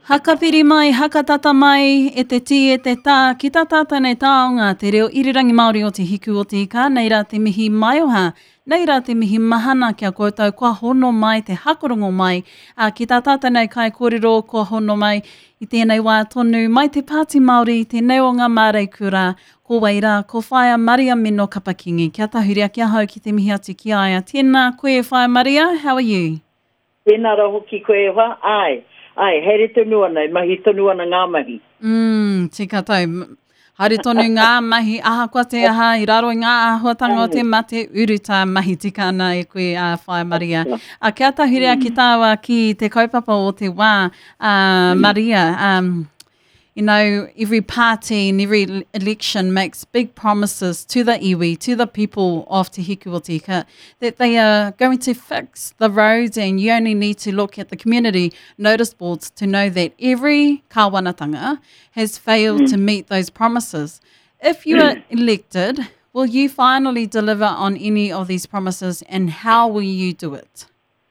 Hakapiri mai, hakatata mai, e te ti e te tā, ki tā tātane taonga, te reo irirangi Māori o te hiku o te ika, nei rā te mihi maioha, nei rā te mihi mahana kia koutou, kua hono mai, te hakorongo mai, ki tā tātane kai kōrero, kua hono mai, i tēnei wā tonu, mai te Pāti Māori, te neo ngā māreikura, ko waira, ko whaia Maria Mino Kapakingi, kia tahuria kia hau ki te mihi atu ki aia. Tēnā koe whaia Maria, how are you? Tēnā rā hoki koe wha, ai, here tonu ana, mahi tonu ana ngā mahi. Tika tau. Haere tonu ngā mahi, aha kua te aha, i raro i ngā āhuatanga o te mate, uruta mahi tika ana e koe Whaia Maria. Kia tahurea ki tāua ki te kaupapa o te wā, Maria, you know, every party and every election makes big promises to the iwi, to the people of Te Hiku o Te Ika, that they are going to fix the roads, and you only need to look at the community notice boards to know that every kāwanatanga has failed to meet those promises. If you are elected, will you finally deliver on any of these promises, and how will you do it?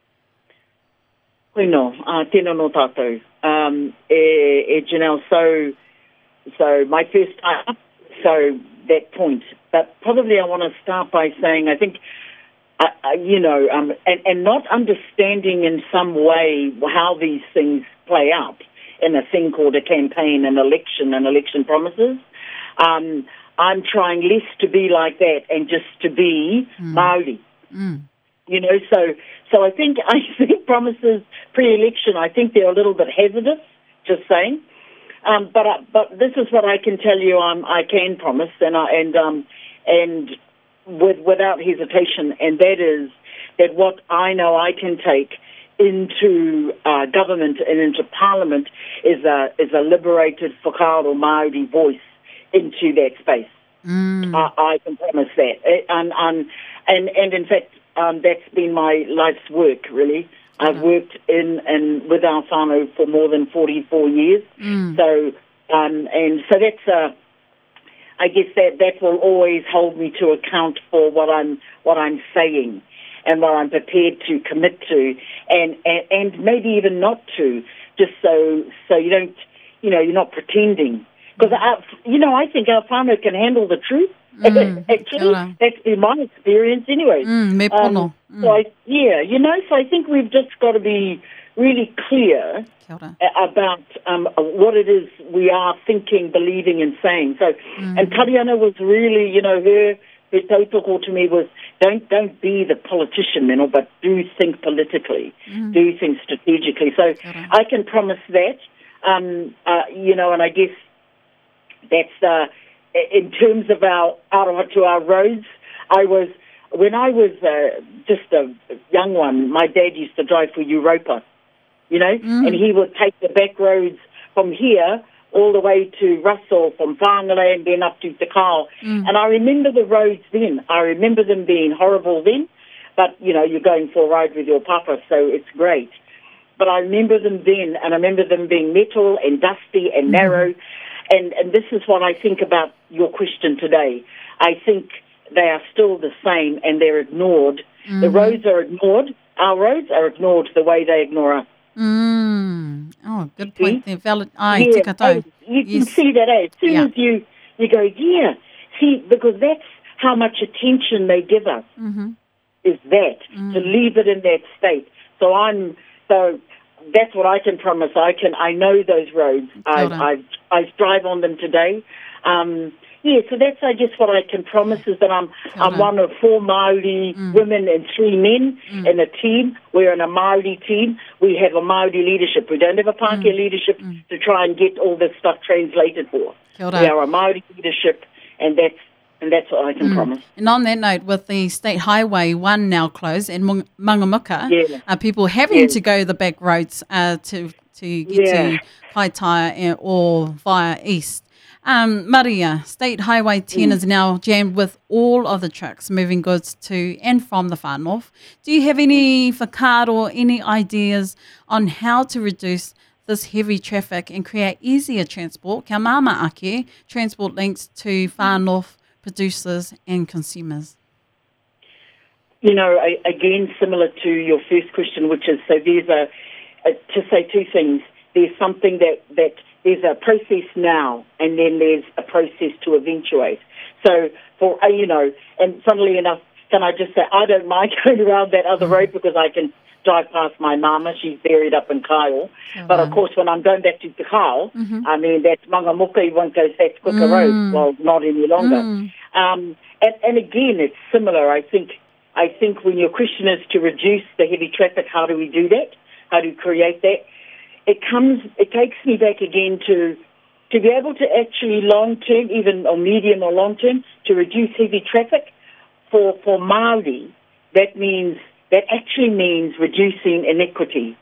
Koino, tēnā no tātou. Janelle, so my first time, so that point. But probably I want to start by saying I think, and not understanding in some way how these things play out in a thing called a campaign, an election, and election promises. I'm trying less to be like that and just to be Māori. You know, so I think promises pre-election, I think they're a little bit hazardous, just saying. But this is what I can tell you. I can promise, and without hesitation, and that is that what I know I can take into government and into Parliament is a liberated whakaaro Māori voice into that space. I can promise that, and in fact. That's been my life's work, really. I've worked in with our whānau for more than 44 years. So that's I guess that will always hold me to account for what I'm saying and what I'm prepared to commit to, and maybe even not to, just so you don't, you're not pretending. Because I think our whānau can handle the truth. Actually, that's been my experience anyway. So I think we've just got to be really clear about what it is we are thinking, believing, and saying. So, and Tariana was really, her tautoko to me was, don't be the politician, but do think politically, do think strategically. So I can promise that, and I guess that's in terms of our Arohatua roads. When I was just a young one, my dad used to drive for Europa, and he would take the back roads from here all the way to Russell, from Whangala, and then up to Te Kao. And I remember the roads then. I remember them being horrible then, but, you're going for a ride with your papa, so it's great. But I remember them then, and I remember them being metal and dusty and narrow. And this is what I think about your question today. I think they are still the same, and they're ignored. The roads are ignored. Our roads are ignored the way they ignore us. Oh, good point there. Valid. You can see that as soon as you go, see, because that's how much attention they give us, is that, to leave it in that state. So that's what I can promise. I know those roads. I drive on them today. So that's, I guess, what I can promise is that I'm one of 4 Māori women and 3 men in a team. We're in a Māori team. We have a Māori leadership. We don't have a Pākehā leadership to try and get all this stuff translated for. We are a Māori leadership, and that's what I can promise. And on that note, with the State Highway 1 now closed and Mangamuka, people having to go the back roads to get to Kaitaia or via east. Maria, State Highway 10 is now jammed with all of the trucks moving goods to and from the far north. Do you have any whakaaro or any ideas on how to reduce this heavy traffic and create easier transport, kia māma ake, transport links to far north producers and consumers? Again, similar to your first question, which is, so there's to say 2 things. there's something that there's a process now, and then there's a process to eventuate. So for and funnily enough, can I just say I don't mind going around that other road because I can drive past my mama. She's buried up in Kyle. But of course, when I'm going back to Te Kyle, I mean, that's Mangamuka, you won't go that quicker road. Well, not any longer. And again, it's similar. I think when your question is to reduce the heavy traffic, how do we do that? How do we create that? It takes me back again to be able to actually long-term, even or medium or long-term, to reduce heavy traffic for Māori. That actually means reducing inequity.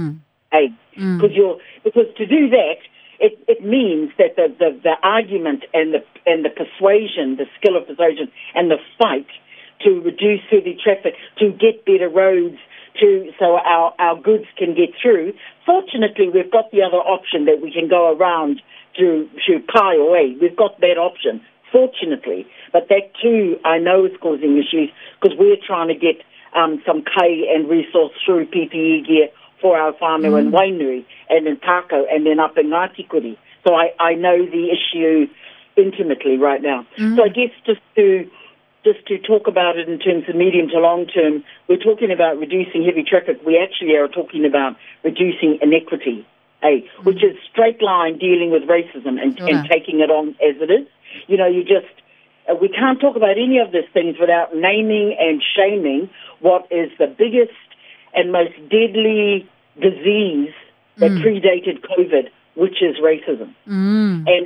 Because to do that, it means that the argument and the persuasion, the skill of persuasion, and the fight to reduce heavy traffic, to get better roads, so our goods can get through. Fortunately, we've got the other option that we can go around to Kaioi. We've got that option, fortunately. But that too, I know, is causing issues because we're trying to get some kai and resource through PPE gear for our whānau in Wainui and in Tako and then up in Ngātikuri. So I know the issue intimately right now. So I guess just to talk about it in terms of medium to long term, we're talking about reducing heavy traffic. We actually are talking about reducing inequity, which is straight line dealing with racism and taking it on as it is. We can't talk about any of these things without naming and shaming what is the biggest and most deadly disease that predated COVID, which is racism. And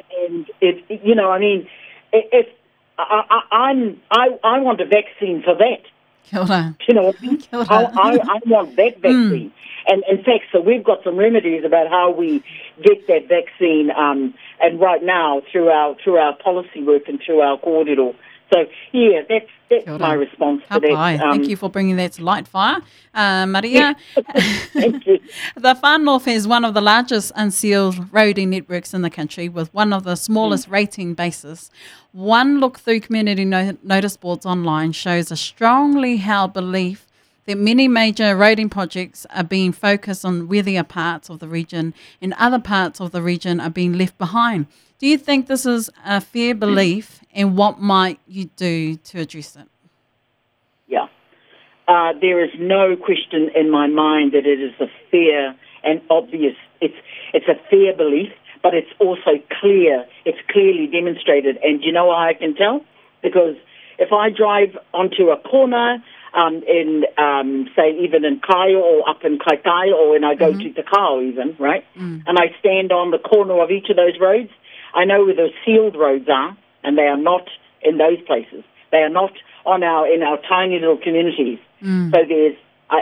I want a vaccine for that. Kia ora. You know what I mean? I want that vaccine. And in fact, so we've got some remedies about how we get that vaccine, and right now through our policy work and through our kōrero. So yeah, that's my response to that. Thank you for bringing that to light, Fire. Maria, Thank you. The Far North is one of the largest unsealed roading networks in the country, with one of the smallest rating bases. One look through community notice boards online shows a strongly held belief that many major roading projects are being focused on wealthier parts of the region and other parts of the region are being left behind. Do you think this is a fair belief, and what might you do to address it? Yeah. There is no question in my mind that it is a fair and obvious, it's a fair belief, but it's also clear, it's clearly demonstrated. And you know how I can tell? Because if I drive onto a corner say even in Kaya or up in Kaitaia, or when I go to Te Kao even, right? And I stand on the corner of each of those roads, I know where the sealed roads are, and they are not in those places. They are not in our tiny little communities. So there's,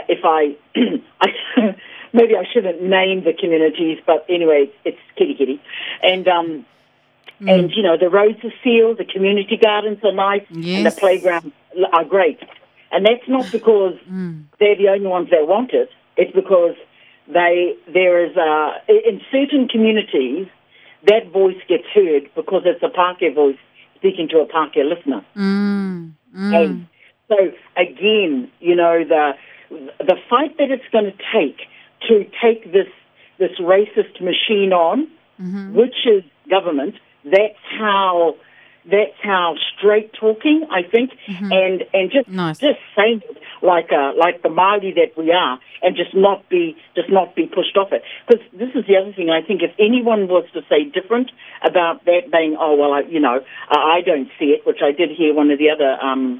maybe I shouldn't name the communities, but anyway, it's kitty. And the roads are sealed, the community gardens are nice, and the playgrounds are great. And that's not because they're the only ones that want it. It's because there is in certain communities, that voice gets heard because it's a Pākehā voice speaking to a Pākehā listener. And so again, the fight that it's going to take this racist machine on, which is government, that's how straight talking, I think, and just saying it like the Māori that we are, and just not be pushed off it. Because this is the other thing. I think if anyone was to say different about that, being I don't see it, which I did hear one of the other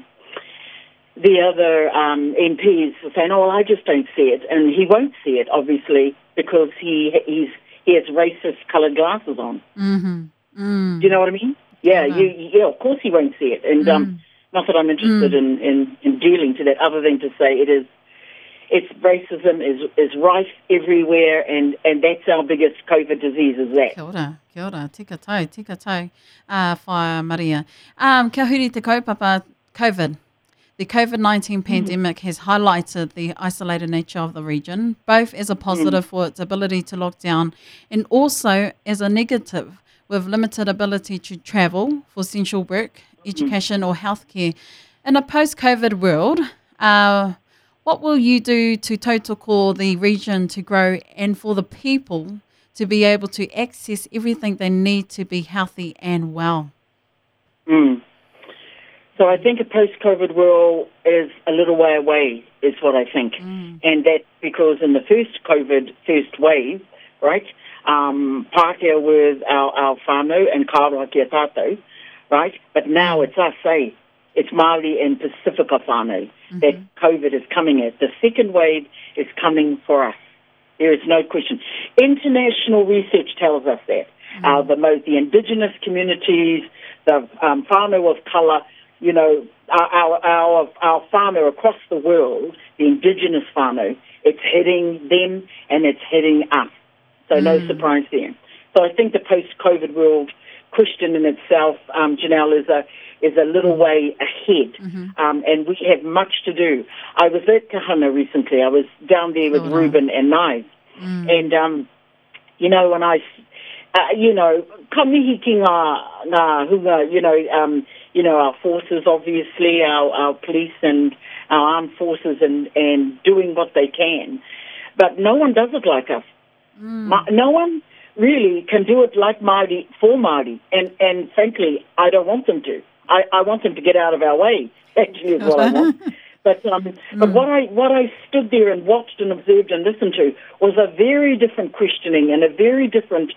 MPs saying, I just don't see it, and he won't see it obviously because he has racist coloured glasses on. Do you know what I mean? Yeah, of course he won't see it. And not that I'm interested in dealing to that, other than to say it's racism is rife everywhere, and that's our biggest COVID disease, is that. Kia ora, tika tau, Whaia Maria. Kia huri te kaupapa, COVID. The COVID-19 pandemic has highlighted the isolated nature of the region, both as a positive for its ability to lock down and also as a negative, with limited ability to travel for essential work, education or healthcare. In a post-COVID world, what will you do to tautoko the region to grow and for the people to be able to access everything they need to be healthy and well. So I think a post-COVID world is a little way away, is what I think. And that's because in the first wave, right, Pākehā with our whānau and Kāroa kia tātou, right? But now it's us, It's Māori and Pacifica whānau that COVID is coming at. The second wave is coming for us. There is no question. International research tells us that. The indigenous communities, the whānau of colour, you know, our whānau across the world, the indigenous whānau, it's hitting them and it's hitting us. So no surprise there. So I think the post-COVID world question in itself, Janelle, is a little way ahead, and we have much to do. I was at Kahana recently. I was down there with Ruben and Knives, and you know, when I, you know, kamihi ki ngā hunga, you know, our forces, obviously, our police and our armed forces, and doing what they can, but no one does it like us. No one really can do it like Māori for Māori, and frankly, I don't want them to. I want them to get out of our way, actually, is what I want. But what I stood there and watched and observed and listened to was a very different questioning and a very different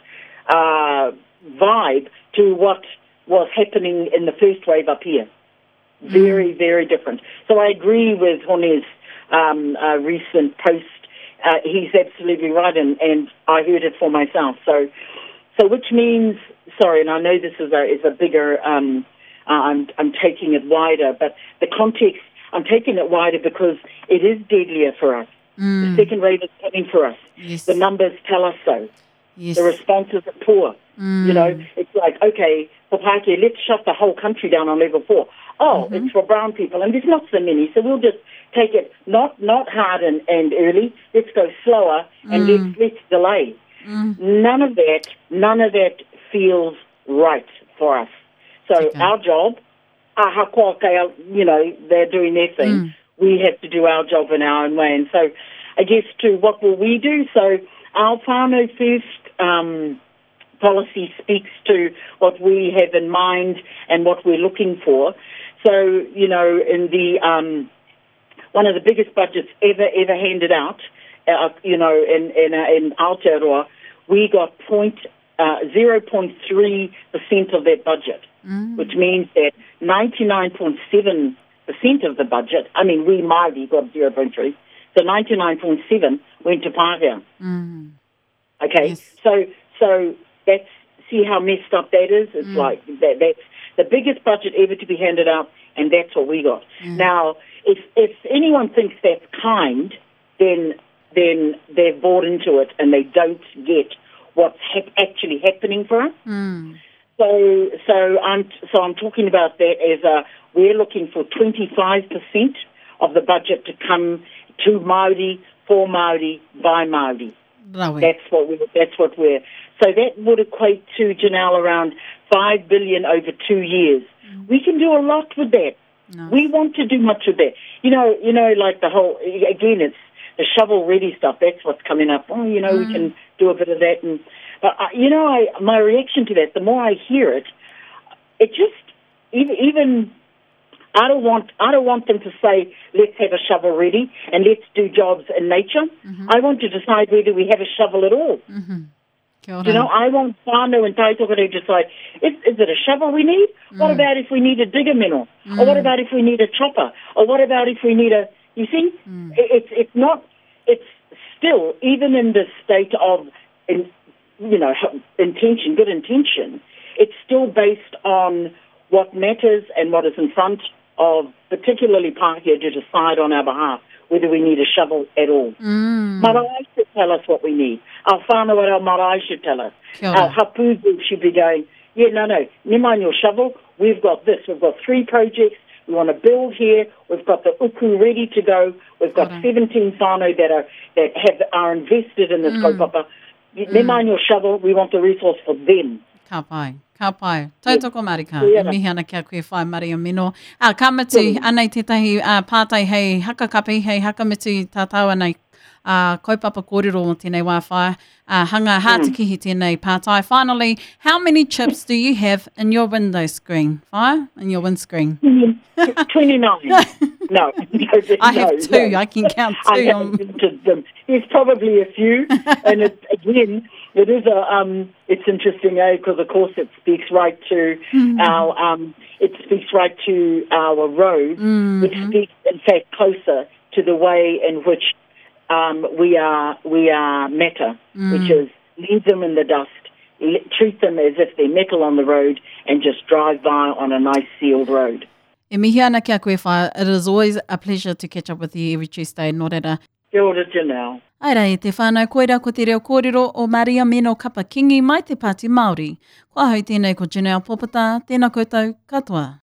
vibe to what was happening in the first wave up here. Very, very different. So I agree with Hone's recent post. He's absolutely right, and I heard it for myself. So which means, sorry, and I know this is a bigger. I'm taking it wider, but the context, I'm taking it wider because it is deadlier for us. The second wave is coming for us. Yes. The numbers tell us so. Yes. The responses are poor. You know, it's like, okay, for Pākehā, let's shut the whole country down on level 4. Oh, it's for brown people, and there's not so many, so we'll just take it not hard and early. Let's go slower and let's delay. None of that feels right for us. So our job, you know, they're doing their thing. We have to do our job in our own way. And so I guess to what will we do? So our whānau first policy speaks to what we have in mind and what we're looking for. So, you know, in the one of the biggest budgets ever handed out, you know, in Aotearoa, we got 0.3% of that budget, which means that 99.7% of the budget, I mean, we Māori got 0.3, so 99.7 went to Pākehā. Okay, yes. So that's, see how messed up that is? It's like, that's the biggest budget ever to be handed out, and that's what we got. Now, if anyone thinks that's kind, then they've bought into it and they don't get what's actually happening for us. So I'm talking about that as we're looking for 25% of the budget to come to Māori, for Māori, by Māori. That's what we're. So that would equate to, Janelle, around $5 billion over 2 years. We can do a lot with that. We want to do much of that. You know, like the whole, again, it's the shovel-ready stuff. That's what's coming up. Oh, you know, we can do a bit of that. But you know, my reaction to that, the more I hear it, it just, even I don't want them to say, let's have a shovel ready and let's do jobs in nature. I want to decide whether we have a shovel at all. You know, I want whānau and tautoko to decide, is it a shovel we need? What about if we need a digger minnel? Or what about if we need a chopper? Or what about if we need you see? It's not, it's still, even in the state of, you know, intention, good intention, it's still based on what matters and what is in front of particularly Pākehā to decide on our behalf whether we need a shovel at all. Marae should tell us what we need. Our whānau at our marae should tell us. Our hapugu should be going, no, nimain your shovel, we've got this. We've got 3 projects. We want to build here. We've got the uku ready to go. We've got 17 whānau that are invested in this kaupapa. Nimain your shovel, we want the resource for them. Ka pai. Tautoko marika, mihi ana kia koe whai Maria Mino. Ka matu, anei tetahi pātai hei hakakapi, hei hakamitu tātau anei kaupapa kōrero o tēnei wāwhai, hanga hātikihi tēnei pātai. Finally, how many chips do you have in your window screen? In your windscreen? 29. No. I have two. I can count two. I haven't counted them. There's probably a few. And it is it's interesting, because of course it speaks right to our road, which speaks in fact closer to the way in which we are meta, which is leave them in the dust, treat them as if they're metal on the road, and just drive by on a nice sealed road. E mihi ana kia koe whā. It is always a pleasure to catch up with you every Tuesday, nō reira. Kia ora, Janelle. Aira e te whānau koeira ko te reo kōrero o Maria Mino Kapakingi mai te Pāti Māori. Kua hau tēnei ko Janelle Popata, tēnā koutou katoa.